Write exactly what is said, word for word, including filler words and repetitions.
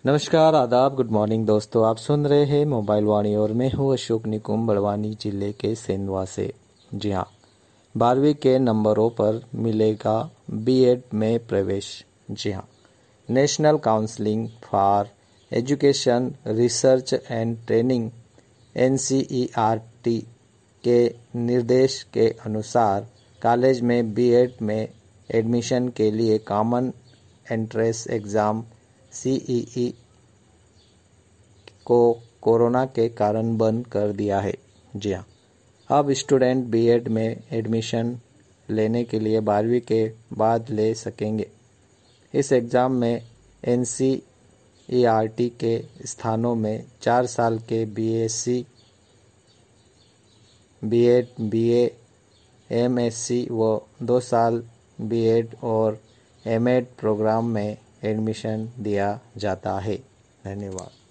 नमस्कार, आदाब, good morning दोस्तों। आप सुन रहे हैं मोबाइल वाणी और मैं हूँ अशोक निकुम, बड़वानी जिले के सेंधवा से। जी हाँ, बारहवीं के नंबरों पर मिलेगा बीएड में प्रवेश। जी हाँ, national counselling for education research and training NCERT के निर्देश के अनुसार कॉलेज में बीएड में एडमिशन के लिए कॉमन एंट्रेंस एग्ज़ाम सीईई को कोरोना के कारण बंद कर दिया है। जी हाँ, अब स्टूडेंट बीएड में एडमिशन लेने के लिए बारहवीं के बाद ले सकेंगे। इस एग्ज़ाम में एनसीईआरटी के स्थानों में चार साल के बीएससी, बीएड, बीए, एमएससी व दो साल बीएड और एमएड प्रोग्राम में एडमिशन दिया जाता है। धन्यवाद।